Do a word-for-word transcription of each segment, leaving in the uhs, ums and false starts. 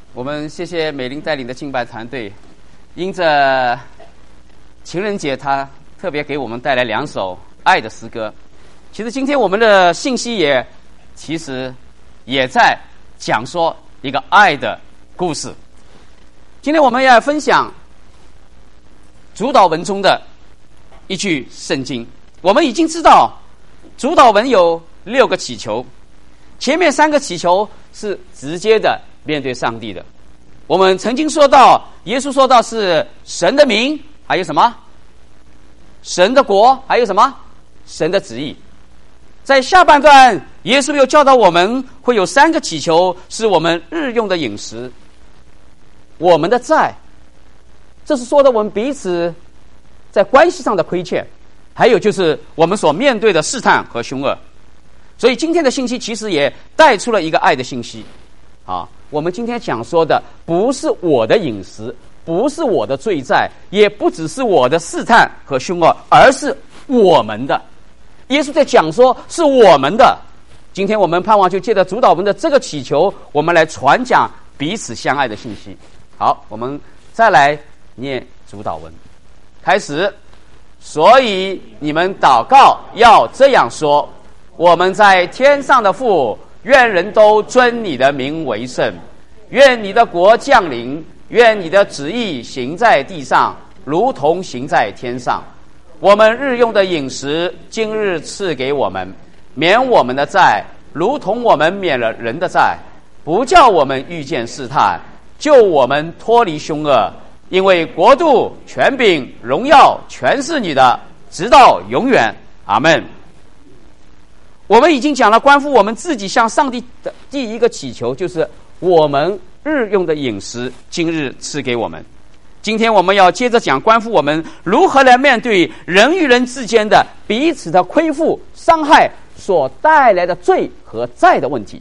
我们谢谢美玲带领的敬拜团队，因着情人节，他特别给我们带来两首爱的诗歌。其实今天我们的信息也其实也在讲说一个爱的故事。今天我们要分享主祷文中的一句圣经。我们已经知道主祷文有六个祈求，前面三个祈求是直接的面对上帝的。我们曾经说到，耶稣说到是神的名，还有什么？神的国，还有什么？神的旨意。在下半段，耶稣又教导我们会有三个祈求，是我们日用的饮食，我们的债，这是说的我们彼此在关系上的亏欠，还有就是我们所面对的试探和凶恶。所以今天的信息其实也带出了一个爱的信息啊。我们今天讲说的不是我的饮食，不是我的罪债，也不只是我的试探和凶恶，而是我们的。耶稣在讲说是我们的。今天我们盼望就借着主祷文的这个祈求，我们来传讲彼此相爱的信息。好，我们再来念主祷文。开始。所以你们祷告要这样说：我们在天上的父，愿人都尊你的名为圣，愿你的国降临，愿你的旨意行在地上，如同行在天上。我们日用的饮食，今日赐给我们，免我们的债，如同我们免了人的债，不叫我们遇见试探，救我们脱离凶恶。因为国度、权柄、荣耀全是你的，直到永远。阿们。我们已经讲了关乎我们自己向上帝的第一个祈求，就是我们日用的饮食，今日赐给我们。今天我们要接着讲关乎我们如何来面对人与人之间的彼此的亏负、伤害所带来的罪和债的问题。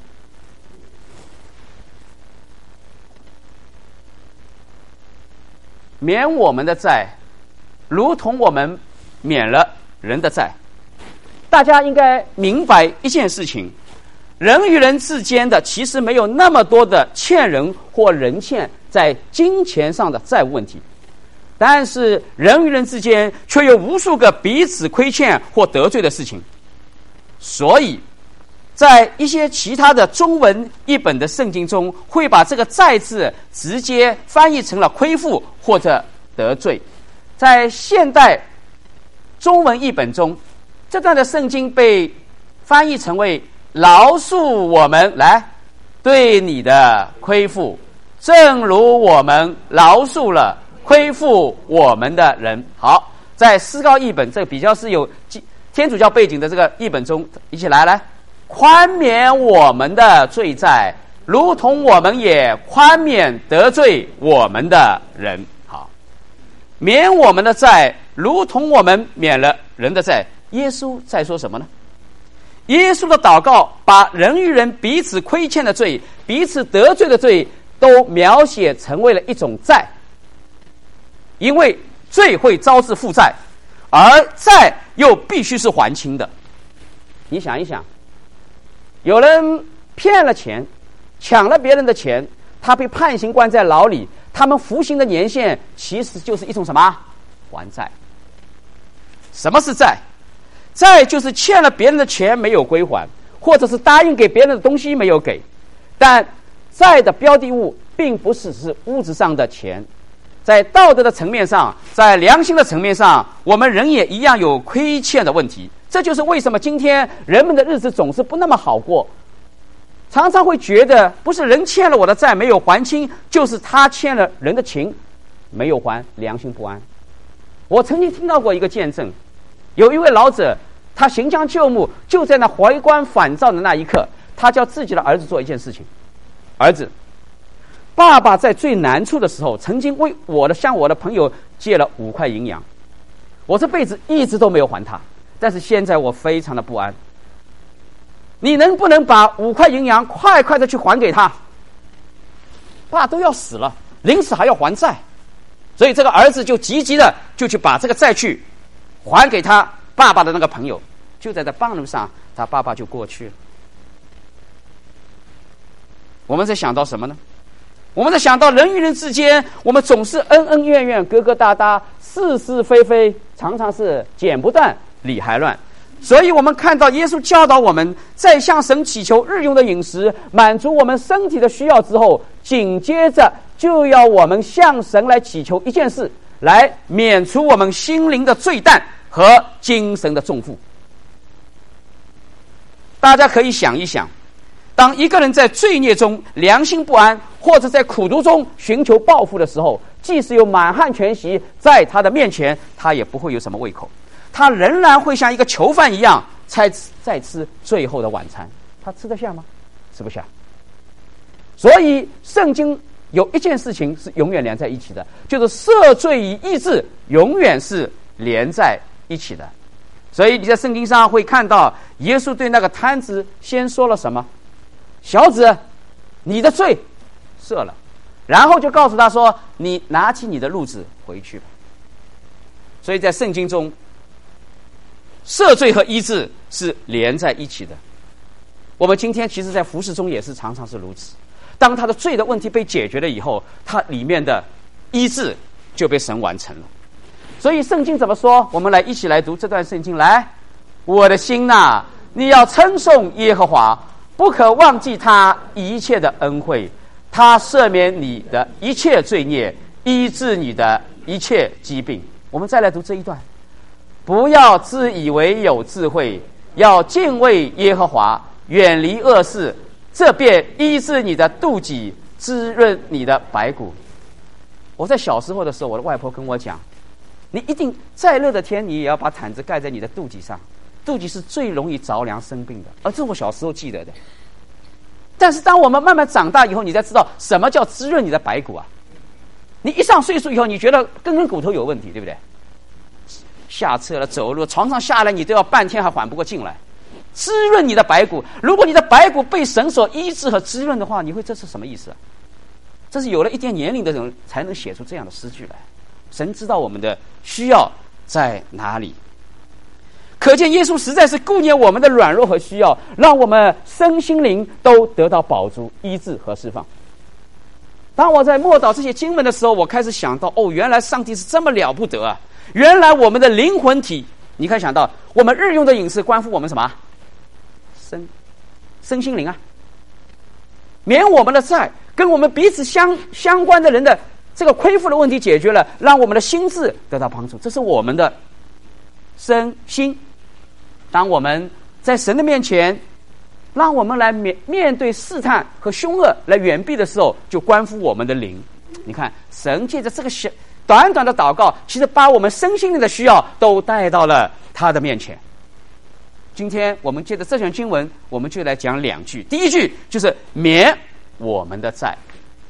免我们的债，如同我们免了人的债。大家应该明白一件事情，人与人之间的其实没有那么多的欠人或人欠在金钱上的债务问题，但是人与人之间却有无数个彼此亏欠或得罪的事情。所以在一些其他的中文译本的圣经中，会把这个债字直接翻译成了亏负或者得罪。在现代中文译本中，这段的圣经被翻译成为饶恕我们来对你的亏负，正如我们饶恕了亏负我们的人。好，在思高译本，这个比较是有天主教背景的这个译本中，一起来来宽免我们的罪债，如同我们也宽免得罪我们的人。好，免我们的债，如同我们免了人的债。耶稣在说什么呢？耶稣的祷告把人与人彼此亏欠的罪、彼此得罪的罪都描写成为了一种债，因为罪会招致负债，而债又必须是还清的。你想一想，有人骗了钱，抢了别人的钱，他被判刑关在牢里，他们服刑的年限其实就是一种什么？还债。什么是债？债就是欠了别人的钱没有归还，或者是答应给别人的东西没有给。但债的标的物并不是是物质上的钱，在道德的层面上，在良心的层面上，我们人也一样有亏欠的问题。这就是为什么今天人们的日子总是不那么好过，常常会觉得不是人欠了我的债没有还清，就是他欠了人的情没有还，良心不安。我曾经听到过一个见证，有一位老者，他行将就木，就在那回光返照的那一刻，他叫自己的儿子做一件事情。儿子，爸爸在最难处的时候，曾经为我的向我的朋友借了五块银洋，我这辈子一直都没有还他，但是现在我非常的不安。你能不能把五块银洋快快的去还给他？爸都要死了，临死还要还债，所以这个儿子就急急的就去把这个债去还给他爸爸的那个朋友。就在这半路上，他爸爸就过去了。我们在想到什么呢？ 我们在想到人与人之间，我们总是恩恩怨怨、疙疙瘩瘩、是是非非，常常是剪不断、理还乱。所以我们看到耶稣教导我们，在向神祈求日用的饮食，满足我们身体的需要之后，紧接着就要我们向神来祈求一件事，来免除我们心灵的罪担和精神的重负。大家可以想一想，当一个人在罪孽中良心不安，或者在苦毒中寻求报复的时候，即使有满汉全席在他的面前，他也不会有什么胃口，他仍然会像一个囚犯一样再吃再吃最后的晚餐。他吃得下吗？吃不下。所以圣经有一件事情是永远连在一起的，就是赦罪与医治永远是连在一起的。所以你在圣经上会看到，耶稣对那个摊子先说了什么？小子，你的罪赦了。然后就告诉他说，你拿起你的褥子回去吧。所以在圣经中，赦罪和医治是连在一起的。我们今天其实在服事中也是常常是如此，当他的罪的问题被解决了以后，他里面的医治就被神完成了。所以圣经怎么说？我们来一起来读这段圣经。来，我的心哪，你要称颂耶和华，不可忘记他一切的恩惠，他赦免你的一切罪孽，医治你的一切疾病。我们再来读这一段。不要自以为有智慧，要敬畏耶和华，远离恶事，这便医治你的肚脐，滋润你的白骨。我在小时候的时候，我的外婆跟我讲，你一定再热的天，你也要把毯子盖在你的肚脐上，肚脐是最容易着凉生病的。而这是我小时候记得的。但是当我们慢慢长大以后，你才知道什么叫滋润你的白骨啊。你一上岁数以后，你觉得根根骨头有问题，对不对？下车了，走路，床上下来，你都要半天还缓不过劲来。滋润你的白骨，如果你的白骨被神所医治和滋润的话，你会这是什么意思啊？这是有了一点年龄的人才能写出这样的诗句来。神知道我们的需要在哪里，可见耶稣实在是顾念我们的软弱和需要，让我们身心灵都得到饱足、医治和释放。当我在默祷这些经文的时候，我开始想到，哦，原来上帝是这么了不得啊！原来我们的灵魂体，你可以想到，我们日用的饮食关乎我们什么？身身心灵啊，免我们的债，跟我们彼此相相关的人的这个亏负的问题解决了，让我们的心智得到帮助，这是我们的身心。当我们在神的面前，让我们来面面对试探和凶恶来远避的时候，就关乎我们的灵。你看，神借着这个小短短的祷告，其实把我们身心灵的需要都带到了他的面前。今天我们借着这卷经文，我们就来讲两句。第一句就是免我们的债。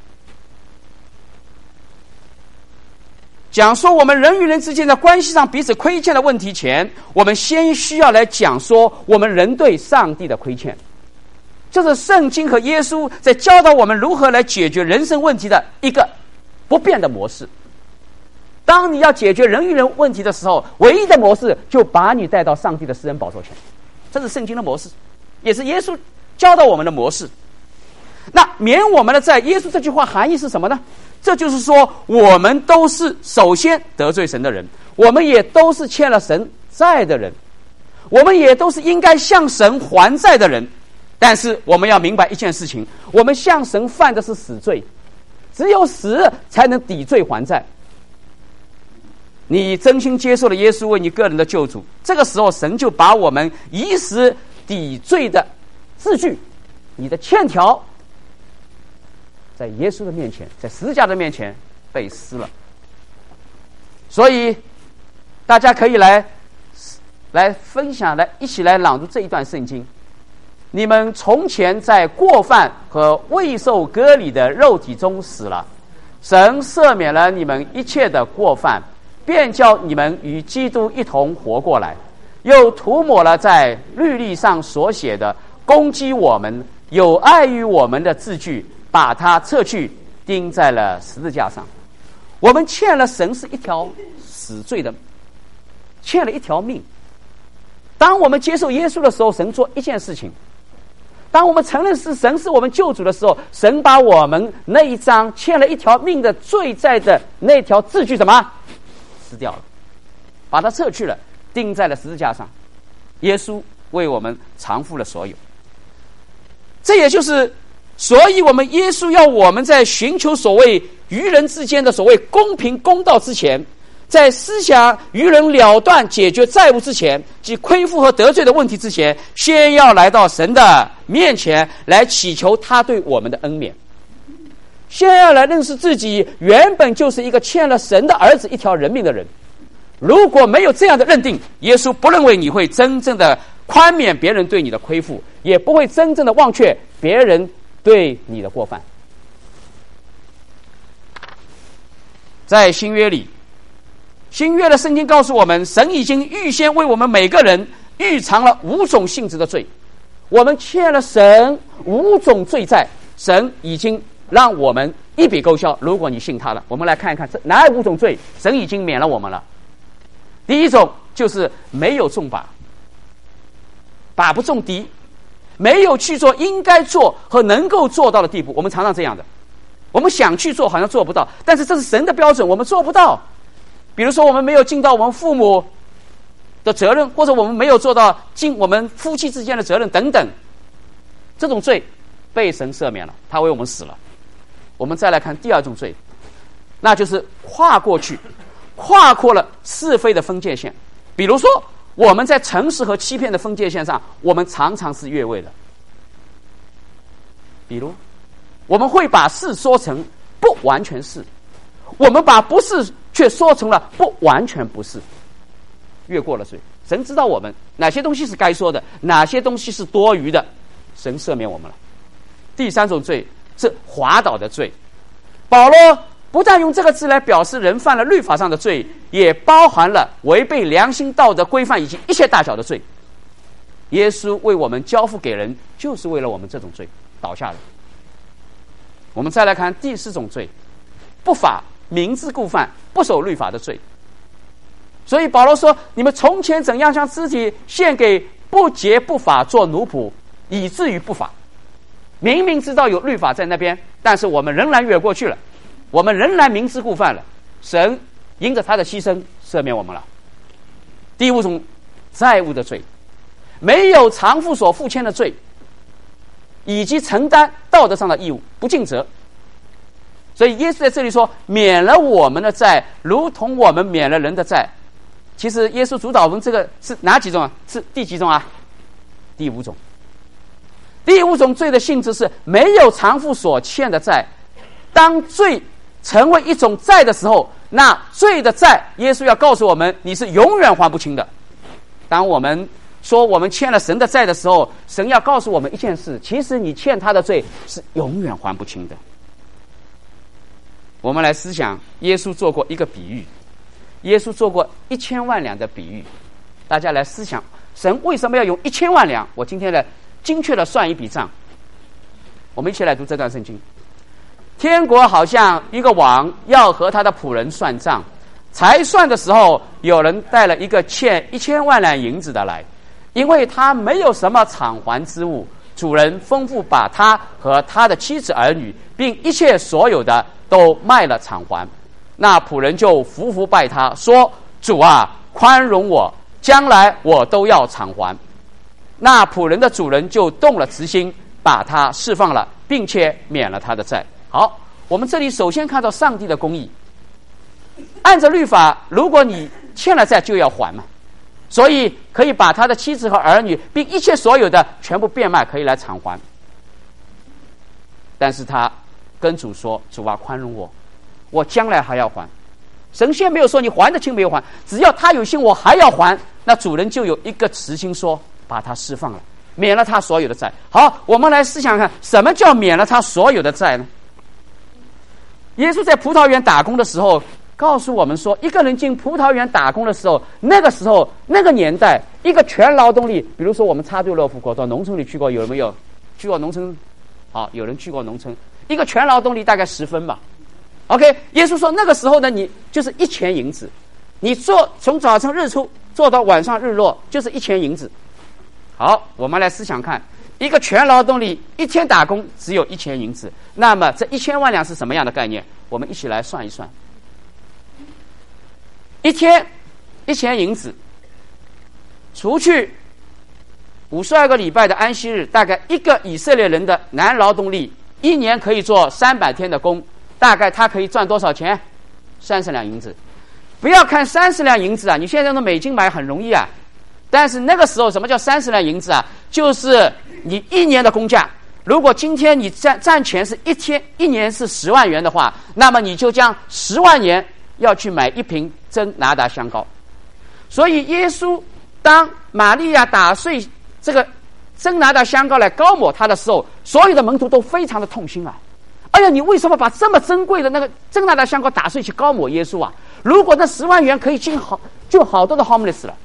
讲说我们人与人之间的关系上彼此亏欠的问题前，我们先需要来讲说我们人对上帝的亏欠。这是圣经和耶稣在教导我们如何来解决人生问题的一个不变的模式。当你要解决人与人问题的时候，唯一的模式就把你带到上帝的施恩宝座前，这是圣经的模式，也是耶稣教导我们的模式。那免我们的债，耶稣这句话含义是什么呢？这就是说，我们都是首先得罪神的人，我们也都是欠了神债的人，我们也都是应该向神还债的人。但是我们要明白一件事情，我们向神犯的是死罪，只有死才能抵罪还债。你真心接受了耶稣为你个人的救主，这个时候神就把我们以死抵罪的字句，你的欠条，在耶稣的面前，在十字架的面前被撕了。所以大家可以来来分享，来一起来朗读这一段圣经。你们从前在过犯和未受割礼的肉体中死了，神赦免了你们一切的过犯，便叫你们与基督一同活过来，又涂抹了在律例上所写的攻击我们、有碍于我们的字句，把它撤去，钉在了十字架上。我们欠了神是一条死罪的，欠了一条命。当我们接受耶稣的时候，神做一件事情。 当我们承认是神是我们救主的时候，神把我们那一张欠了一条命的罪债的那条字据什么撕掉了，把它撤去了，钉在了十字架上。耶稣为我们偿付了所有。这也就是所以我们耶稣要我们在寻求所谓与人之间的所谓公平公道之前，在思想与人了断解决债务之前，即亏负和得罪的问题之前，先要来到神的面前来祈求他对我们的恩免，先要来认识自己原本就是一个欠了神的儿子一条人命的人。如果没有这样的认定，耶稣不认为你会真正的宽免别人对你的亏负，也不会真正的忘却别人对你的过犯。在新约里，新约的圣经告诉我们，神已经预先为我们每个人预藏了五种性质的罪。我们欠了神五种罪债，神已经让我们一笔勾销。如果你信他了，我们来看一看这哪五种罪神已经免了我们了。第一种就是没有中靶，靶不中敌，没有去做应该做和能够做到的地步。我们常常这样的，我们想去做好像做不到，但是这是神的标准，我们做不到。比如说我们没有尽到我们父母的责任，或者我们没有做到尽我们夫妻之间的责任等等，这种罪被神赦免了，他为我们死了。我们再来看第二种罪，那就是跨过去跨过了是非的分界线。比如说我们在诚实和欺骗的分界线上，我们常常是越位的。比如我们会把是说成不完全是，我们把不是却说成了不完全不是，越过了罪。神知道我们哪些东西是该说的，哪些东西是多余的，神赦免我们了。第三种罪是滑倒的罪。保罗不但用这个字来表示人犯了律法上的罪，也包含了违背良心道德规范以及一切大小的罪。耶稣为我们交付给人，就是为了我们这种罪倒下的。我们再来看第四种罪，不法明知故犯不守律法的罪。所以保罗说，你们从前怎样将肢体献给不洁不法做奴仆，以至于不法。明明知道有律法在那边，但是我们仍然越过去了，我们仍然明知故犯了。神因着他的牺牲赦免我们了。第五种债务的罪，没有偿付所付欠的罪，以及承担道德上的义务，不尽责。所以耶稣在这里说，免了我们的债，如同我们免了人的债。其实耶稣主导我们这个是哪几种啊？是第几种啊？第五种。第五种罪的性质是没有偿付所欠的债。当罪成为一种债的时候，那罪的债，耶稣要告诉我们，你是永远还不清的。当我们说我们欠了神的债的时候，神要告诉我们一件事，其实你欠他的罪是永远还不清的。我们来思想，耶稣做过一个比喻，耶稣做过一千万两的比喻。大家来思想，神为什么要用一千万两？我今天来精确的算一笔账。我们一起来读这段圣经。天国好像一个王要和他的仆人算账，才算的时候，有人带了一个欠一千万两银子的来，因为他没有什么偿还之物，主人吩咐把他和他的妻子儿女并一切所有的都卖了偿还。那仆人就伏伏拜他，说：主啊，宽容我，将来我都要偿还。那仆人的主人就动了慈心，把他释放了，并且免了他的债。好，我们这里首先看到上帝的公义。按照律法，如果你欠了债就要还嘛，所以可以把他的妻子和儿女并一切所有的全部变卖，可以来偿还。但是他跟主说：主啊，宽容我，我将来还要还。神仙没有说你还得清没有还，只要他有心我还要还，那主人就有一个慈心说把他释放了，免了他所有的债。好，我们来思想看，什么叫免了他所有的债呢？耶稣在葡萄园打工的时候告诉我们说，一个人进葡萄园打工的时候，那个时候那个年代，一个全劳动力，比如说我们插队乐福国到农村里去过，有没有去过农村？好，有人去过农村，一个全劳动力大概十分吧。OK， 耶稣说那个时候呢，你就是一钱银子，你做从早晨日出做到晚上日落，就是一钱银子。好，我们来思想看， 一个全劳动力一天打工只有一千银子，那么这一千万两是什么样的概念？我们一起来算一算。一天一千银子，除去五十二个礼拜的安息日，大概一个以色列人的男劳动力一年可以做三百天的工，大概他可以赚多少钱？三十两银子。不要看三十两银子啊，你现在用美金买很容易啊，但是那个时候什么叫三十两银子啊？就是你一年的工价。如果今天你赚赚钱是一天一年是十万元的话，那么你就将十万元要去买一瓶真拿达香膏。所以耶稣当玛利亚打碎这个真拿达香膏来膏抹他的时候，所有的门徒都非常的痛心啊！哎呀，你为什么把这么珍贵的那个真拿达香膏打碎去膏抹耶稣啊？如果那十万元可以进好就好多的 homeless 了。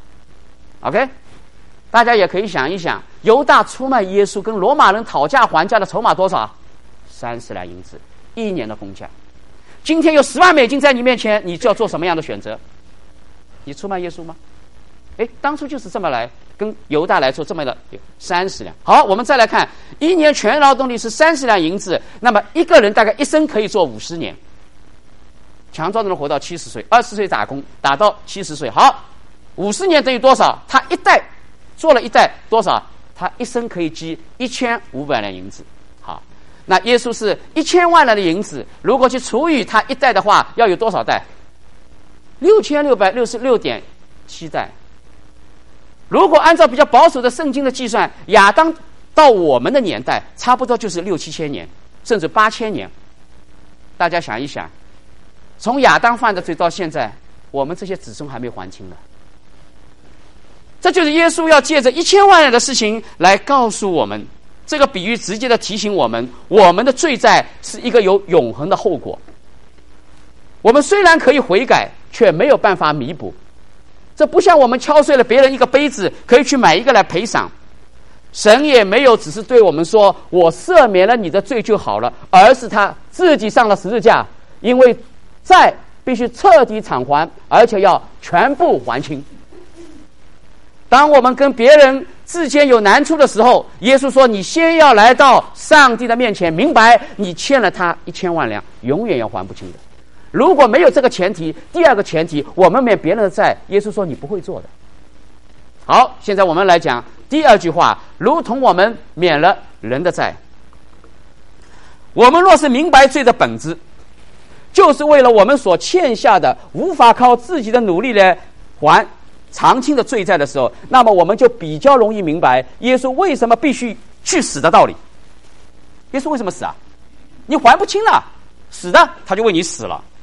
OK， 大家也可以想一想，犹大出卖耶稣跟罗马人讨价还价的筹码多少？三十两银子，一年的工价。今天有十万美金在你面前，你就要做什么样的选择？你出卖耶稣吗？哎，当初就是这么来跟犹大来说这么的三十两。好，我们再来看，一年全劳动力是三十两银子，那么一个人大概一生可以做五十年，强壮的人活到七十岁，二十岁打工打到七十岁。好，五十年等于多少？他一代做了一代多少？他一生可以积一千五百两银子。好，那耶稣是一千万两的银子，如果去除以他一代的话，要有多少代？六千六百六十六点七代。如果按照比较保守的圣经的计算，亚当到我们的年代差不多就是六七千年，甚至八千年。大家想一想，从亚当犯的罪到现在，我们这些子孙还没还清呢。这就是耶稣要借着一千万人的事情来告诉我们，这个比喻直接的提醒我们，我们的罪债是一个有永恒的后果。我们虽然可以悔改，却没有办法弥补。这不像我们敲碎了别人一个杯子，可以去买一个来赔偿。神也没有只是对我们说我赦免了你的罪就好了，而是他自己上了十字架，因为债必须彻底偿还，而且要全部还清。当我们跟别人之间有难处的时候，耶稣说你先要来到上帝的面前，明白你欠了他一千万两，永远要还不清的。如果没有这个前提，第二个前提，我们免别人的债，耶稣说你不会做的。好，现在我们来讲第二句话，如同我们免了人的债。我们若是明白罪的本质，就是为了我们所欠下的无法靠自己的努力来还偿清的罪债的时候，那么我们就比较容易明白耶稣为什么必须去死的道理。耶稣为什么死啊？你还不清了，死的他就为你死了。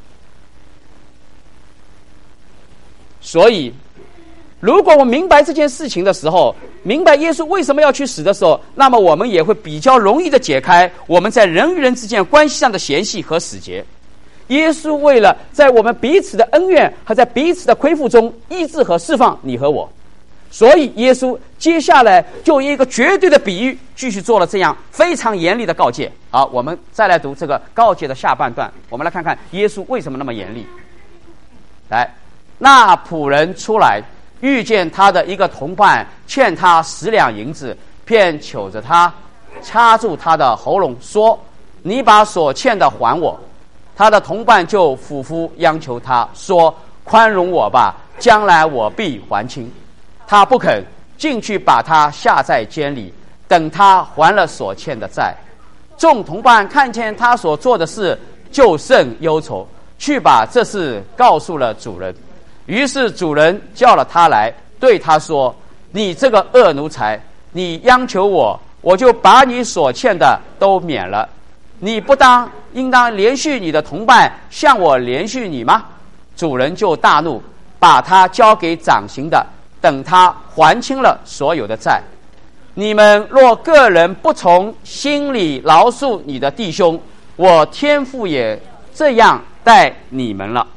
所以如果我明白这件事情的时候，明白耶稣为什么要去死的时候，那么我们也会比较容易的解开我们在人与人之间关系上的嫌隙和死结。耶稣为了在我们彼此的恩怨和在彼此的亏负中医治和释放你和我，所以耶稣接下来就以一个绝对的比喻继续做了这样非常严厉的告诫。好，我们再来读这个告诫的下半段，我们来看看耶稣为什么那么严厉。来，那仆人出来，遇见他的一个同伴欠他十两银子，便求着他，掐住他的喉咙说，你把所欠的还我。他的同伴就俯伏央求他说，宽容我吧，将来我必还清。他不肯，进去把他下在监里，等他还了所欠的债。众同伴看见他所做的事，就甚忧愁，去把这事告诉了主人。于是主人叫了他来，对他说，你这个恶奴才，你央求我，我就把你所欠的都免了。你不当应当连续你的同伴，向我连续你吗？主人就大怒，把他交给掌刑的，等他还清了所有的债。你们若个人不从心里饶恕你的弟兄，我天父也这样待你们了。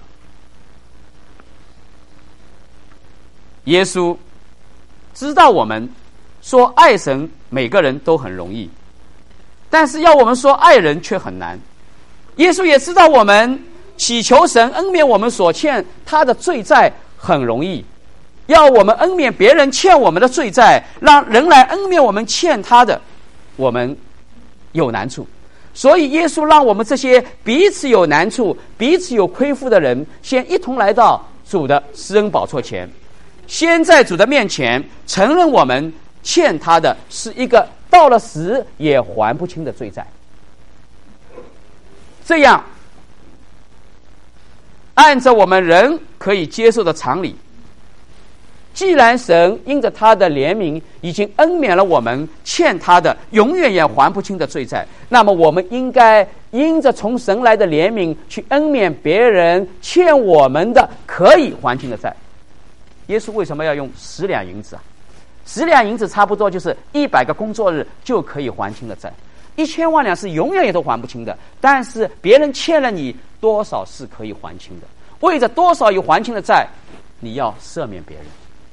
耶稣知道我们说爱神每个人都很容易，但是要我们说爱人却很难。耶稣也知道我们祈求神恩免我们所欠他的罪债很容易， 要我们恩免别人欠我们的罪债，让人来恩免我们欠他的，我们有难处。所以耶稣让我们这些彼此有难处、彼此有亏负的人，先一同来到主的施恩宝座前，先在主的面前承认我们欠他的是一个到了死也还不清的罪债。这样按照我们人可以接受的常理，既然神因着他的怜悯已经恩免了我们欠他的永远也还不清的罪债，那么我们应该因着从神来的怜悯去恩免别人欠我们的可以还清的债。耶稣为什么要用十两银子啊？十两银子差不多就是一百个工作日就可以还清的债，一千万两是永远也都还不清的，但是别人欠了你多少是可以还清的，为着多少有还清的债，你要赦免别人。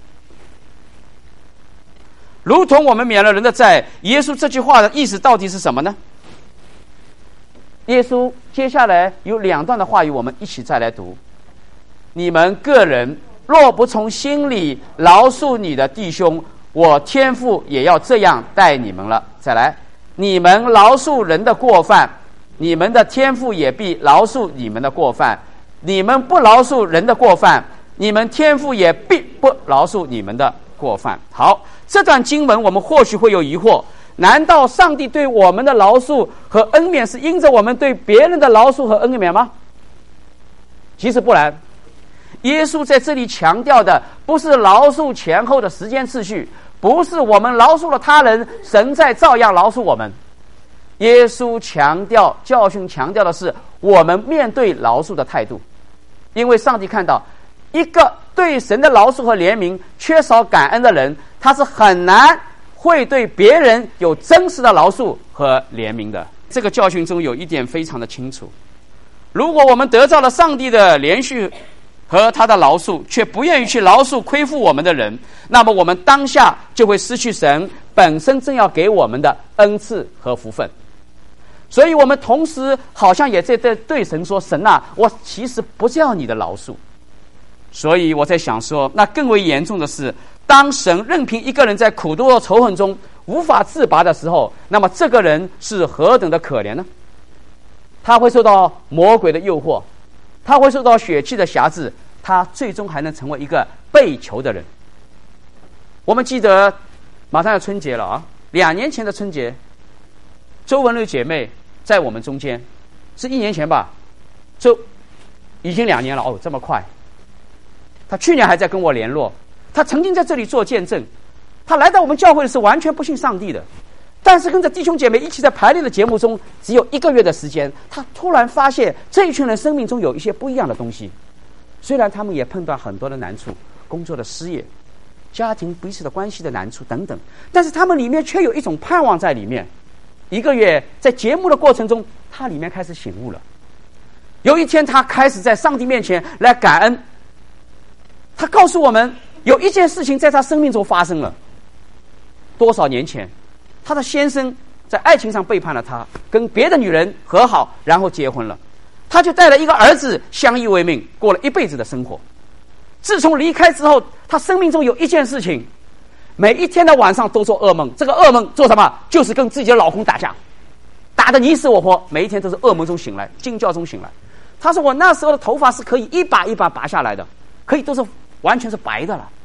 如同我们免了人的债，耶稣这句话的意思到底是什么呢？耶稣接下来有两段的话语，我们一起再来读。你们个人若不从心里饶恕你的弟兄，我天父也要这样待你们了。再来，你们饶恕人的过犯，你们的天父也必饶恕你们的过犯；你们不饶恕人的过犯，你们天父也必不饶恕你们的过犯。好，这段经文我们或许会有疑惑，难道上帝对我们的饶恕和恩免是因着我们对别人的饶恕和恩免吗？其实不然。耶稣在这里强调的不是饶恕前后的时间次序，不是我们饶恕了他人，神在照样饶恕我们。耶稣强调教训强调的是我们面对饶恕的态度，因为上帝看到一个对神的饶恕和怜悯缺少感恩的人，他是很难会对别人有真实的饶恕和怜悯的。这个教训中有一点非常的清楚，如果我们得到了上帝的连续和他的饶恕，却不愿意去饶恕亏负我们的人，那么我们当下就会失去神本身正要给我们的恩赐和福分。所以我们同时好像也在对神说，神啊，我其实不是要你的饶恕。所以我在想说，那更为严重的是，当神任凭一个人在苦毒的仇恨中无法自拔的时候，那么这个人是何等的可怜呢？他会受到魔鬼的诱惑，他会受到血气的辖制，他最终还能成为一个被囚的人。我们记得马上要春节了啊，两年前的春节，周文瑞姐妹在我们中间，是一年前吧，就已经两年了哦，这么快。她去年还在跟我联络，她曾经在这里做见证，她来到我们教会的时候完全不信上帝的，但是跟着弟兄姐妹一起在排练的节目中，只有一个月的时间，她突然发现这一群人生命中有一些不一样的东西。虽然他们也碰到很多的难处，工作的失业，家庭彼此的关系的难处等等，但是他们里面却有一种盼望在里面。一个月在节目的过程中，他里面开始醒悟了。有一天他开始在上帝面前来感恩，他告诉我们有一件事情在他生命中发生了。多少年前他的先生在爱情上背叛了他，跟别的女人和好，然后结婚了，他就带了一个儿子相依为命，过了一辈子的生活。自从离开之后，他生命中有一件事情，每一天的晚上都做噩梦。这个噩梦做什么？就是跟自己的老公打架，打得你死我活，每一天都是噩梦中醒来，惊叫中醒来。他说我那时候的头发是可以一把一把拔下来的，可以都是完全是白的了。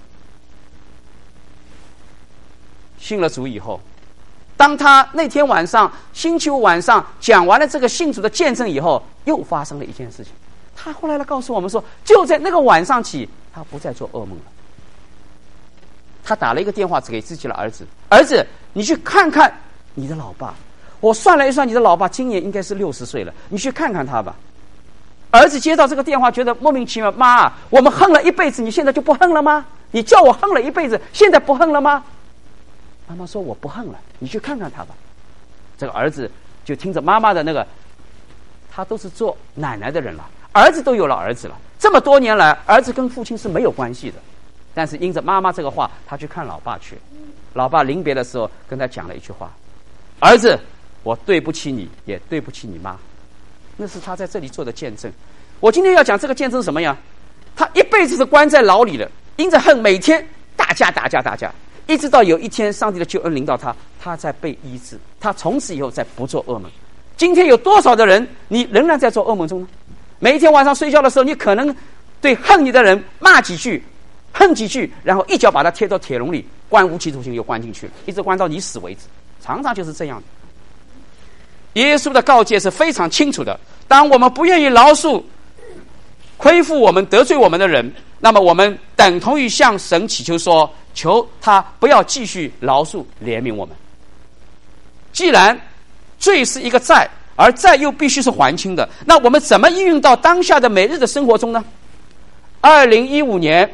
信了主以后，当他那天晚上星期五晚上讲完了这个信主的见证以后，又发生了一件事情。他后来来告诉我们说，就在那个晚上起，他不再做噩梦了。他打了一个电话给自己的儿子，儿子，你去看看你的老爸，我算了一算，你的老爸今年应该是六十岁了，你去看看他吧。儿子接到这个电话觉得莫名其妙，妈，我们恨了一辈子，你现在就不恨了吗？你叫我恨了一辈子，现在不恨了吗？妈妈说我不恨了，你去看看他吧。这个儿子就听着妈妈的那个，他都是做奶奶的人了，儿子都有了儿子了，这么多年来儿子跟父亲是没有关系的，但是因着妈妈这个话，他去看老爸去。老爸临别的时候跟他讲了一句话，儿子，我对不起你，也对不起你妈。那是他在这里做的见证。我今天要讲这个见证是什么呀？他一辈子是关在牢里的， 因着恨每天打架打架打架，一直到有一天上帝的救恩临到他，他在被医治，他从此以后再不做噩梦。今天有多少的人你仍然在做噩梦中呢？每一天晚上睡觉的时候，你可能对恨你的人骂几句，恨几句，然后一脚把他贴到铁笼里，关无期徒刑又关进去了，一直关到你死为止，常常就是这样的。耶稣的告诫是非常清楚的，当我们不愿意饶恕亏负我们得罪我们的人，那么我们等同于向神祈求说，求他不要继续饶恕怜悯我们。既然罪是一个债，而债又必须是还清的，那我们怎么应用到当下的每日的生活中呢？二零一五年，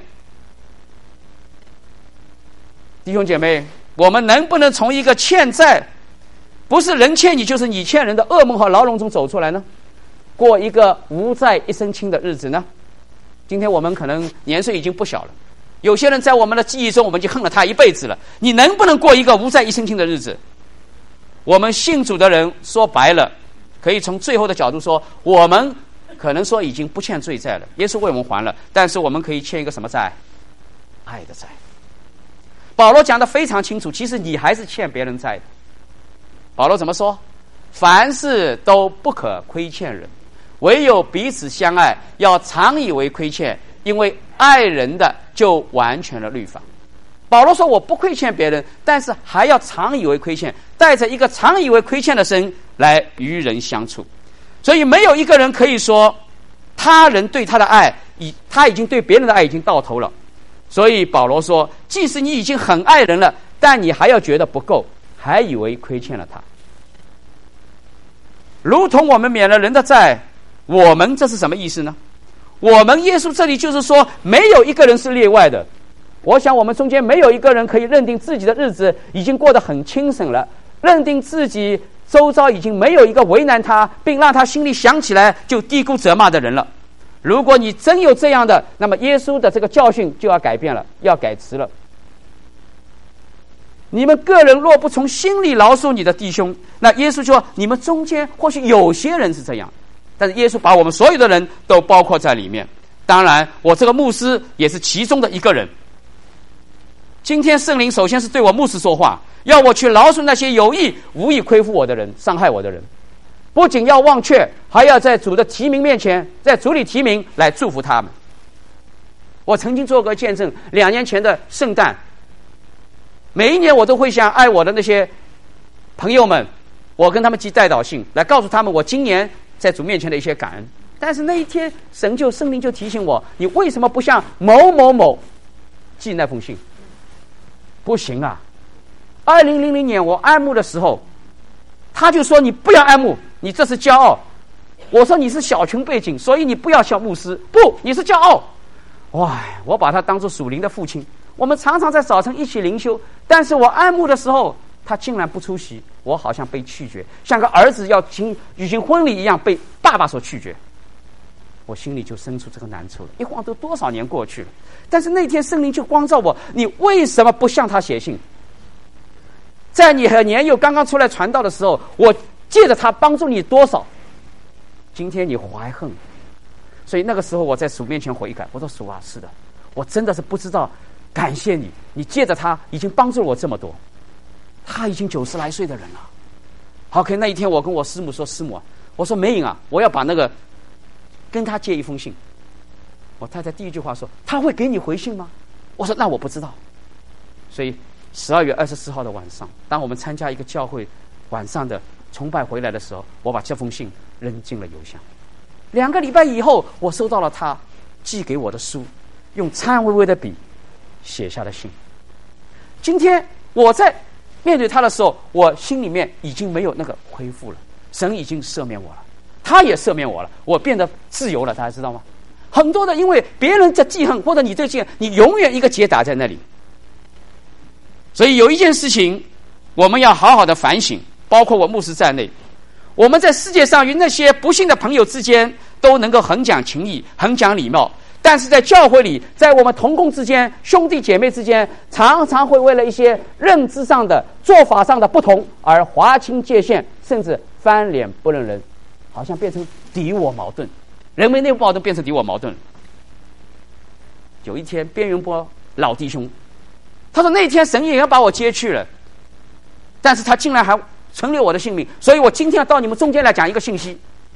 弟兄姐妹，我们能不能从一个欠债，不是人欠你就是你欠人的噩梦和牢笼中走出来呢？过一个无债一身轻的日子呢？今天我们可能年岁已经不小了，有些人在我们的记忆中，我们就恨了他一辈子了。你能不能过一个无债一身轻的日子？我们信主的人说白了，可以从最后的角度说，我们可能说已经不欠罪债了，耶稣为我们还了，但是我们可以欠一个什么债？爱的债。保罗讲得非常清楚，其实你还是欠别人债的。保罗怎么说？凡事都不可亏欠人，唯有彼此相爱，要常以为亏欠，因为爱人的就完全了律法。保罗说我不亏欠别人，但是还要常以为亏欠，带着一个常以为亏欠的心来与人相处。所以没有一个人可以说他人对他的爱，他已经对别人的爱已经到头了。所以保罗说，即使你已经很爱人了，但你还要觉得不够，还以为亏欠了他。如同我们免了人的债，我们这是什么意思呢？我们耶稣这里就是说，没有一个人是例外的。我想我们中间没有一个人可以认定自己的日子已经过得很轻省了，认定自己周遭已经没有一个为难他并让他心里想起来就低估责骂的人了。如果你真有这样的，那么耶稣的这个教训就要改变了，要改词了。你们个人若不从心里饶恕你的弟兄，那耶稣说你们中间或许有些人是这样，但是耶稣把我们所有的人都包括在里面。当然我这个牧师也是其中的一个人。今天圣灵首先是对我牧师说话，要我去饶恕那些有意无意亏负我的人，伤害我的人，不仅要忘却，还要在主的提名面前，在主里提名来祝福他们。我曾经做过见证，两年前的圣诞，每一年我都会向爱我的那些朋友们，我跟他们寄代祷信，来告诉他们我今年在主面前的一些感恩。但是那一天神就圣灵就提醒我，你为什么不向某某某寄那封信？不行啊，二零零零年我按牧的时候，他就说你不要按牧，你这是骄傲。我说你是小群背景，所以你不要像牧师。不，你是骄傲。哇，我把他当作属灵的父亲，我们常常在早晨一起灵修，但是我按牧的时候他竟然不出席，我好像被拒绝，像个儿子要举举行婚礼一样被爸爸所拒绝。我心里就生出这个难处了，一晃都多少年过去了，但是那天圣灵就光照我，你为什么不向他写信？在你和年幼刚刚出来传道的时候，我借着他帮助你多少，今天你怀恨。所以那个时候我在主面前悔改，我说主啊，是的，我真的是不知道感谢你，你借着他已经帮助了我这么多。他已经九十来岁的人了。好，可那一天我跟我师母说，师母啊，我说梅颖啊，我要把那个跟他借一封信。我太太第一句话说，他会给你回信吗？我说那我不知道。所以十二月二十四号的晚上，当我们参加一个教会晚上的崇拜回来的时候，我把这封信扔进了邮箱。两个礼拜以后，我收到了他寄给我的书，用颤巍巍的笔写下的信。今天我在面对他的时候，我心里面已经没有那个恢复了，神已经赦免我了，他也赦免我了，我变得自由了，大家知道吗？很多的因为别人在记恨，或者你这记恨，你永远一个结打在那里。所以有一件事情我们要好好的反省，包括我牧师在内，我们在世界上与那些不幸的朋友之间都能够很讲情义，很讲礼貌，但是在教会里，在我们同工之间，兄弟姐妹之间，常常会为了一些认知上的做法上的不同而划清界限，甚至翻脸不认人，好像变成敌我矛盾，人为内部矛盾变成敌我矛盾。 有一天边云波老弟兄，他说那天神也要把我接去了，但是他竟然还存留我的性命，所以我今天要到你们中间来讲一个信息。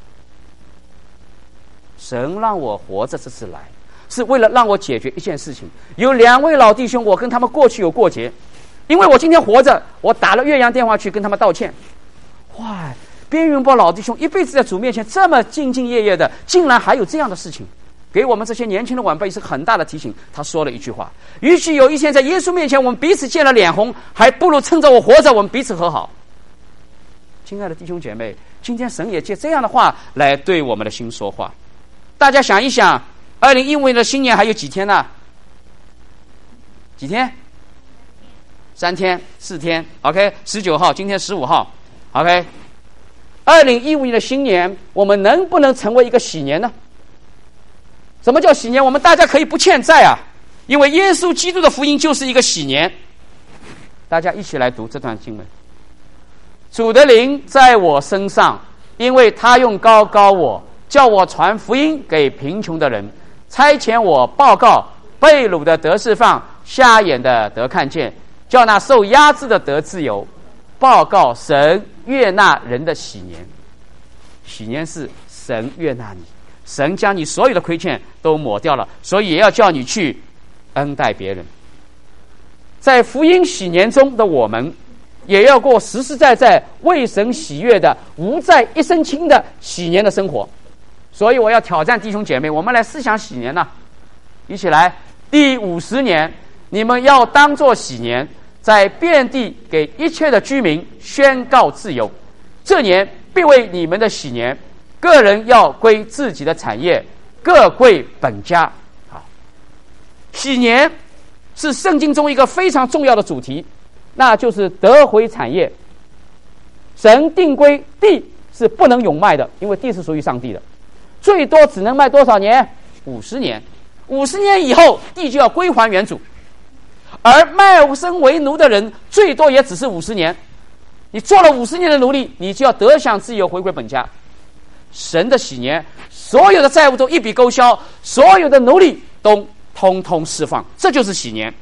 神让我活着这次来，是为了让我解决一件事情。有两位老弟兄，我跟他们过去有过节，因为我今天活着，我打了岳阳电话去跟他们道歉。哇，边云波老弟兄一辈子在主面前这么兢兢业业的，竟然还有这样的事情，给我们这些年轻的晚辈是很大的提醒。他说了一句话：与其有一天在耶稣面前我们彼此见了脸红，还不如趁着我活着我们彼此和好。亲爱的弟兄姐妹，今天神也借这样的话来对我们的心说话。大家想一想，二零一五年的新年还有几天呢？几天？三天、四天。OK， 十九号，今天十五号。OK， 二零一五年的新年，我们能不能成为一个喜年呢？什么叫喜年？我们大家可以不欠债啊，因为耶稣基督的福音就是一个喜年。大家一起来读这段经文：主的灵在我身上，因为他用膏膏我，叫我传福音给贫穷的人，差遣我报告被掳的得释放，瞎眼的得看见，叫那受压制的得自由，报告神悦纳人的喜年。喜年是神悦纳你，神将你所有的亏欠都抹掉了，所以也要叫你去恩待别人。在福音喜年中的我们，也要过实实在在为神喜悦的无债一身轻的喜年的生活。所以我要挑战弟兄姐妹，我们来思想喜年呢、啊，一起来。第五十年，你们要当作喜年，在遍地给一切的居民宣告自由。这年必为你们的喜年，个人要归自己的产业，各归本家。好，喜年是圣经中一个非常重要的主题，那就是得回产业。神定规地是不能永卖的，因为地是属于上帝的，最多只能卖多少年？五十年。五十年以后，地就要归还原主。而卖身为奴的人，最多也只是五十年。你做了五十年的奴隶，你就要得享自由，回归本家。神的喜年，所有的债务都一笔勾销，所有的奴隶都通通释放，这就是喜年。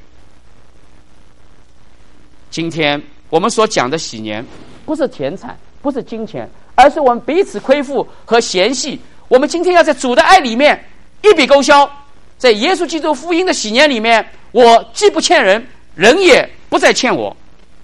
今天我们所讲的喜年，不是田产，不是金钱，而是我们彼此亏负和嫌隙。我们今天要在主的爱里面一笔勾销，在耶稣基督福音的喜年里面，我既不欠人，人也不再欠我。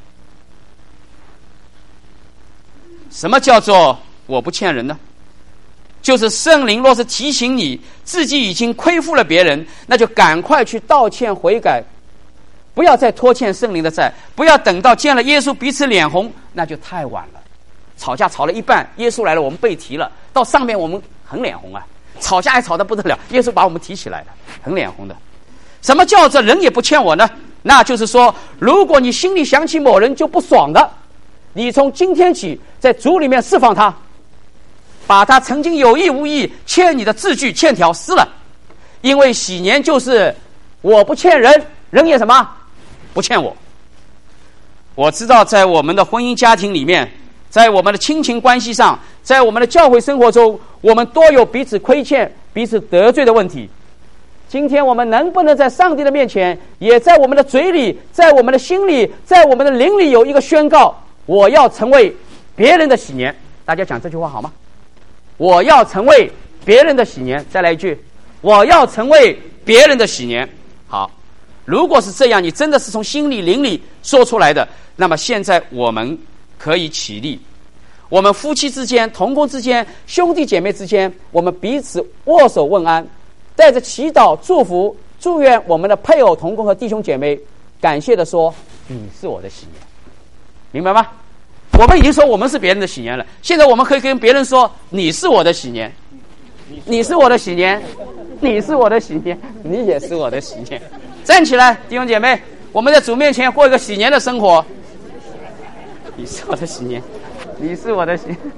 什么叫做我不欠人呢？就是圣灵若是提醒你自己已经亏负了别人，那就赶快去道歉悔改，不要再拖欠圣灵的债，不要等到见了耶稣彼此脸红，那就太晚了。吵架吵了一半，耶稣来了，我们被提了，到上面我们很脸红啊，吵架还吵得不得了，耶稣把我们提起来了，很脸红的。什么叫做人也不欠我呢？那就是说，如果你心里想起某人就不爽的，你从今天起在主里面释放他，把他曾经有意无意欠你的字句欠条撕了。因为喜年就是我不欠人，人也什么不欠我。我知道在我们的婚姻家庭里面，在我们的亲情关系上，在我们的教会生活中，我们多有彼此亏欠彼此得罪的问题。今天我们能不能在上帝的面前，也在我们的嘴里，在我们的心里，在我们的灵里有一个宣告，我要成为别人的喜年。大家讲这句话好吗？我要成为别人的喜年。再来一句，我要成为别人的喜年。好，如果是这样，你真的是从心里灵里说出来的，那么现在我们可以起立，我们夫妻之间、同工之间、兄弟姐妹之间，我们彼此握手问安，带着祈祷祝福，祝愿我们的配偶、同工和弟兄姐妹感谢的说，你是我的喜年。明白吗？我们已经说我们是别人的喜年了，现在我们可以跟别人说，你是我的喜年，你是我的喜年，你是我的喜年，你也是我的喜年。站起来，弟兄姐妹，我们在主面前过一个喜年的生活。你是我的喜年，你是我的喜年，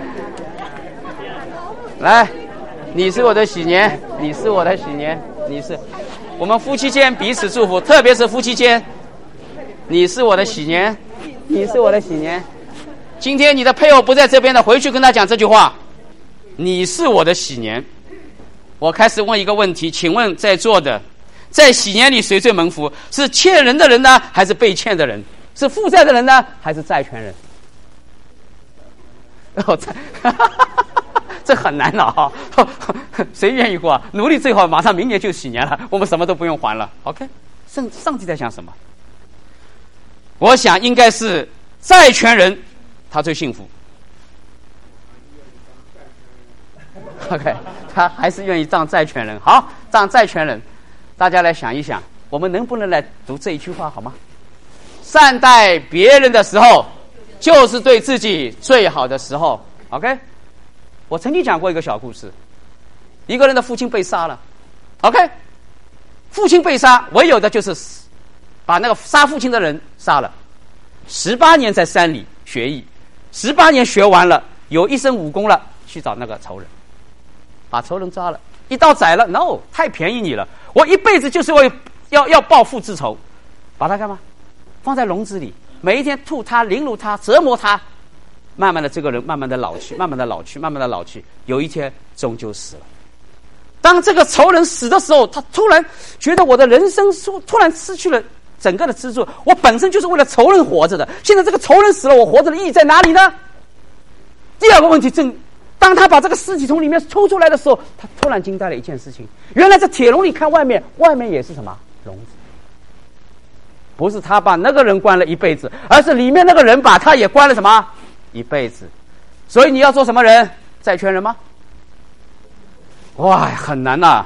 来，你是我的喜年，你是我的喜年，你是我们夫妻间彼此祝福，特别是夫妻间，你是我的喜年，你是我的喜年。今天你的配偶不在这边的，回去跟他讲这句话，你是我的喜年。我开始问一个问题，请问在座的， 在喜年里谁最蒙福？是欠人的人呢，还是被欠的人？是负债的人呢，还是债权人？哦，这这很难了哈、哦！谁愿意过啊？奴隶最好马上明年就喜年了，我们什么都不用还了。OK， 上上帝在想什么？我想应该是债权人他最幸福。OK， 他还是愿意当债权人。好，当债权人，大家来想一想，我们能不能来读这一句话好吗？善待别人的时候，就是对自己最好的时候。OK， 我曾经讲过一个小故事，一个人的父亲被杀了。OK， 父亲被杀，唯有的就是把那个杀父亲的人杀了。十八年在山里学艺，十八年学完了，有一身武功了，去找那个仇人，把仇人抓了，一刀宰了。No， 太便宜你了，我一辈子就是为要要报复之仇，把他干嘛？放在笼子里，每一天吐他、凌辱他、折磨他，慢慢的这个人慢慢的老去，慢慢的老去，慢慢的老去，有一天终究死了。当这个仇人死的时候，他突然觉得我的人生突然失去了整个的支柱，我本身就是为了仇人活着的，现在这个仇人死了，我活着的意义在哪里呢？第二个问题，正当他把这个尸体从里面抽出来的时候，他突然惊呆了一件事情，原来在铁笼里看外面，外面也是什么笼子，不是他把那个人关了一辈子，而是里面那个人把他也关了什么一辈子。所以你要做什么人？债权人吗？哇，很难啊。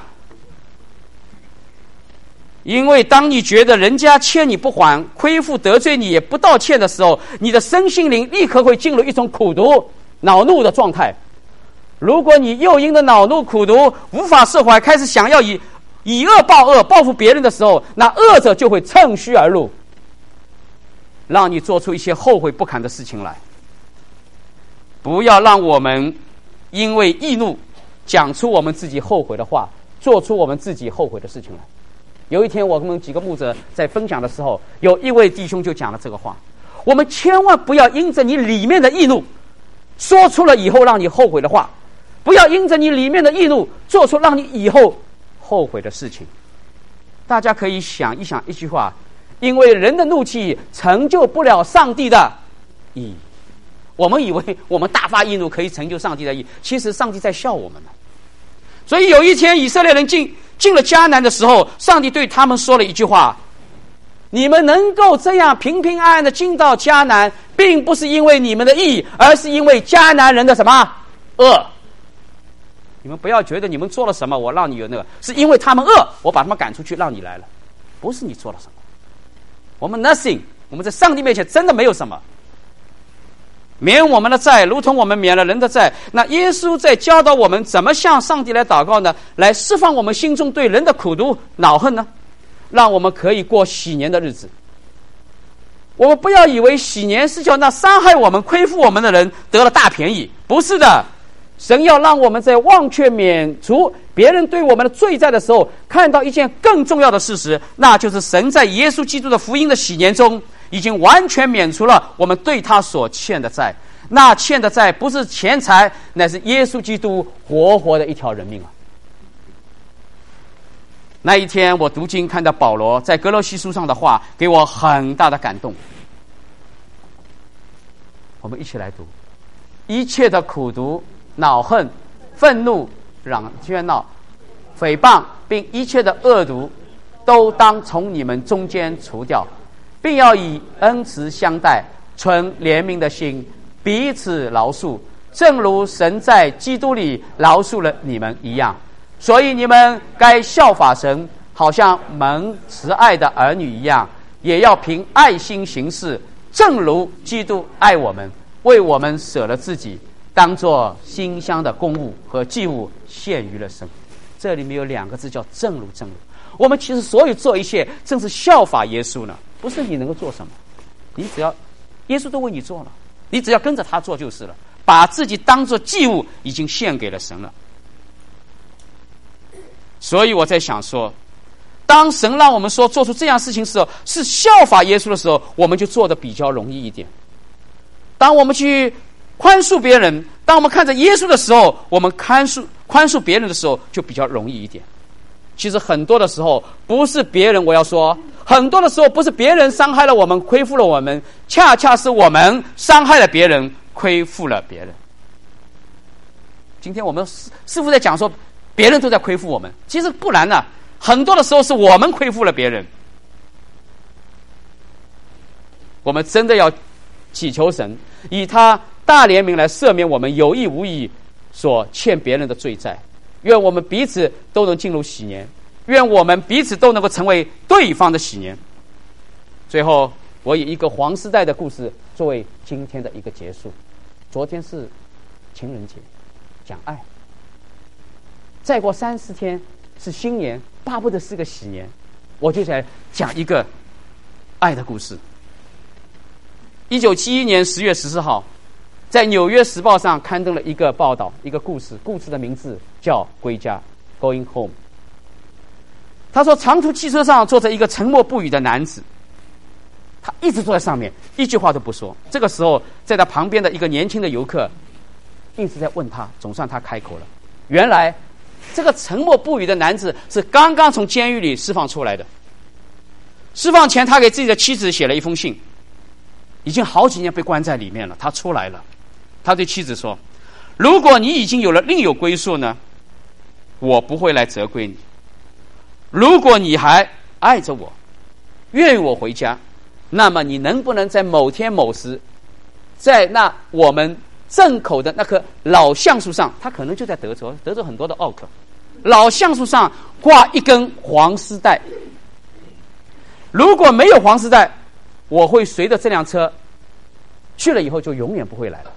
因为当你觉得人家欠你不还，亏负得罪你也不道歉的时候，你的身心灵立刻会进入一种苦毒恼怒的状态。如果你又因的恼怒苦毒无法释怀，开始想要以以恶报恶，报复别人的时候，那恶者就会趁虚而入，让你做出一些后悔不堪的事情来。不要让我们因为易怒讲出我们自己后悔的话，做出我们自己后悔的事情来。有一天我们几个牧者在分享的时候，有一位弟兄就讲了这个话，我们千万不要因着你里面的易怒说出了以后让你后悔的话，不要因着你里面的易怒做出让你以后后悔的事情。大家可以想一想一句话，因为人的怒气成就不了上帝的义。我们以为我们大发易怒可以成就上帝的义，其实上帝在笑我们呢。所以有一天以色列人进进了迦南的时候，上帝对他们说了一句话，你们能够这样平平安安的进到迦南，并不是因为你们的义，而是因为迦南人的什么恶。你们不要觉得你们做了什么我让你有那个，是因为他们恶，我把他们赶出去让你来了，不是你做了什么。我们 nothing， 我们在上帝面前真的没有什么。免我们的债，如同我们免了人的债。那耶稣在教导我们怎么向上帝来祷告呢？来释放我们心中对人的苦毒恼恨呢？让我们可以过喜年的日子。我们不要以为喜年是叫那伤害我们亏负我们的人得了大便宜，不是的。神要让我们在忘却免除别人对我们的罪债的时候，看到一件更重要的事实，那就是神在耶稣基督的福音的喜年中已经完全免除了我们对他所欠的债。那欠的债不是钱财，乃是耶稣基督活活的一条人命啊！那一天我读经看到保罗在哥罗西书上的话，给我很大的感动。我们一起来读：一切的苦毒、恼恨、愤怒、嚷喧闹、诽谤，并一切的恶毒，都当从你们中间除掉，并要以恩慈相待，存怜悯的心，彼此饶恕，正如神在基督里饶恕了你们一样。所以你们该效法神，好像蒙慈爱的儿女一样，也要凭爱心行事，正如基督爱我们，为我们舍了自己，当作馨香的供物和祭物献于了神。这里面有两个字叫正如。正如我们其实所有做一切正是效法耶稣呢，不是你能够做什么，你只要耶稣都为你做了，你只要跟着他做就是了，把自己当作祭物已经献给了神了。所以我在想说，当神让我们说做出这样事情的时候，是效法耶稣的时候，我们就做得比较容易一点。当我们去宽恕别人，当我们看着耶稣的时候，我们宽恕宽恕别人的时候就比较容易一点。 其实很多的时候不是别人，我要说很多的时候不是别人伤害了我们亏负了我们，恰恰是我们伤害了别人亏负了别人。今天我们师父在讲说别人都在亏负我们，其实不然啊，很多的时候是我们亏负了别人。我们真的要祈求神以他大怜悯来赦免我们有意无意所欠别人的罪债，愿我们彼此都能进入喜年，愿我们彼此都能够成为对方的喜年。最后我以一个黄丝带的故事作为今天的一个结束。昨天是情人节，讲爱，再过三四天是新年，巴不得是个喜年，我就来讲一个爱的故事。一九七一年十月十四号，在《纽约时报》上刊登了一个报道，一个故事，故事的名字叫《归家》 Going Home。 他说，长途汽车上坐着一个沉默不语的男子，他一直坐在上面，一句话都不说。这个时候，在他旁边的一个年轻的游客一直在问他，总算他开口了。原来这个沉默不语的男子是刚刚从监狱里释放出来的。释放前，他给自己的妻子写了一封信，已经好几年被关在里面了，他出来了。他对妻子说，如果你已经有了另有归宿呢，我不会来责归你。如果你还爱着我，愿意我回家，那么你能不能在某天某时，在那我们镇口的那棵老橡树上，他可能就在德州，德州很多的奥克，老橡树上挂一根黄丝带。如果没有黄丝带，我会随着这辆车去了以后就永远不会来了。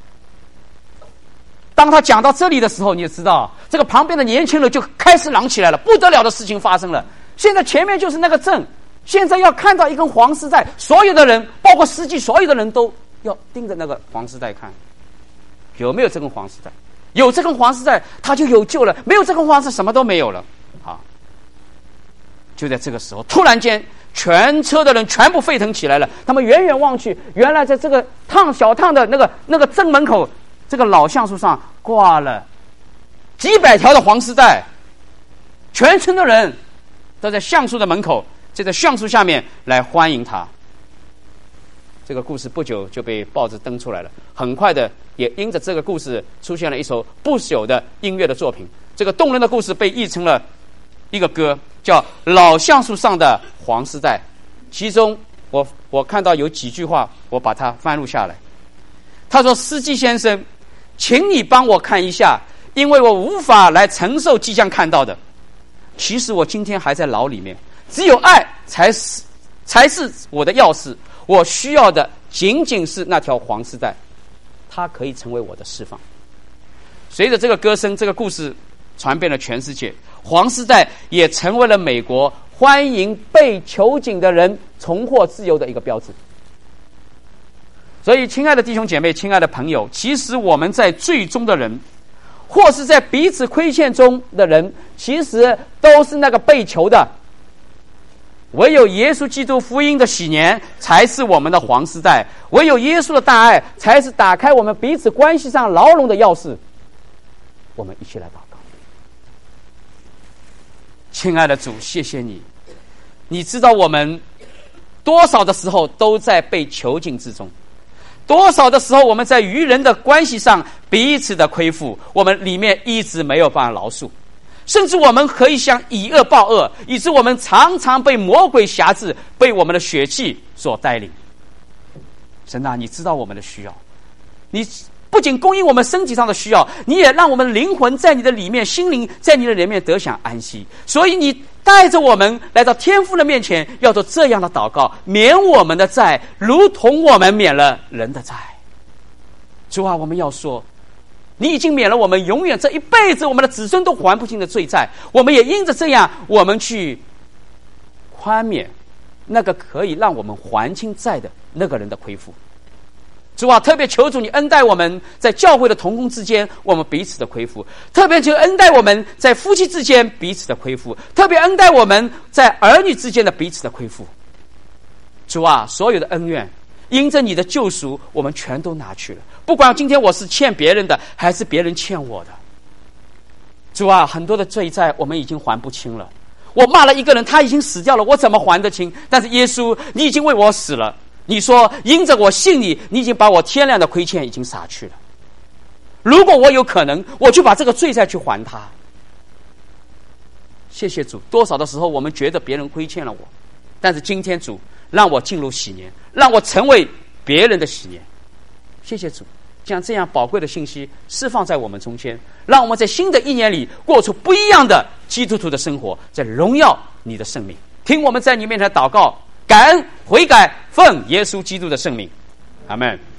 当他讲到这里的时候，你也知道这个旁边的年轻人就开始嚷起来了，不得了的事情发生了。现在前面就是那个镇，现在要看到一根黄丝带，所有的人包括司机，所有的人都要盯着那个黄丝带看，有没有这根黄丝带？有这根黄丝带他就有救了，没有这根黄丝什么都没有了。好，就在这个时候，突然间全车的人全部沸腾起来了。他们远远望去，原来在这个烫小烫的那个那个镇门口，这个老橡树上挂了几百条的黄丝带，全村的人都在橡树的门口，就在橡树下面来欢迎他。这个故事不久就被报纸登出来了，很快的也因着这个故事出现了一首不朽的音乐的作品。这个动人的故事被译成了一个歌，叫《老橡树上的黄丝带》。其中我我看到有几句话，我把它翻录下来。他说，司机先生，请你帮我看一下，因为我无法来承受即将看到的。其实我今天还在牢里面，只有爱才是才是我的钥匙，我需要的仅仅是那条黄丝带，它可以成为我的释放。随着这个歌声，这个故事传遍了全世界，黄丝带也成为了美国欢迎被囚禁的人重获自由的一个标志。所以亲爱的弟兄姐妹，亲爱的朋友，其实我们在最终的人，或是在彼此亏欠中的人，其实都是那个被囚的。唯有耶稣基督福音的喜年才是我们的黄丝带，唯有耶稣的大爱才是打开我们彼此关系上牢笼的钥匙。我们一起来祷告。亲爱的主，谢谢你，你知道我们多少的时候都在被囚禁之中，多少的时候我们在与人的关系上彼此的亏负，我们里面一直没有办法饶恕，甚至我们可以想以恶报恶，以致我们常常被魔鬼辖制，被我们的血气所带领。神啊，你知道我们的需要，你不仅供应我们身体上的需要，你也让我们灵魂在你的里面，心灵在你的里面得享安息。所以你带着我们来到天父的面前，要做这样的祷告，免我们的债，如同我们免了人的债。主啊，我们要说，你已经免了我们永远这一辈子我们的子孙都还不尽的罪债，我们也因着这样，我们去宽免那个可以让我们还清债的那个人的亏负。主啊，特别求主你恩待我们在教会的同工之间我们彼此的亏负，特别求恩待我们在夫妻之间彼此的亏负，特别恩待我们在儿女之间的彼此的亏负。主啊，所有的恩怨因着你的救赎我们全都拿去了，不管今天我是欠别人的还是别人欠我的， 主啊，很多的罪债我们已经还不清了。我骂了一个人，他已经死掉了，我怎么还得清？但是耶稣，你已经为我死了。你说因着我信你，你已经把我天量的亏欠已经撒去了。如果我有可能，我就把这个罪债去还他。谢谢主。多少的时候我们觉得别人亏欠了我，但是今天主让我进入喜年，让我成为别人的喜年。谢谢主，将这样宝贵的信息释放在我们中间，让我们在新的一年里过出不一样的基督徒的生活，在荣耀你的圣名。听我们在你面前祷告，感恩悔改，奉耶稣基督的圣名，阿们。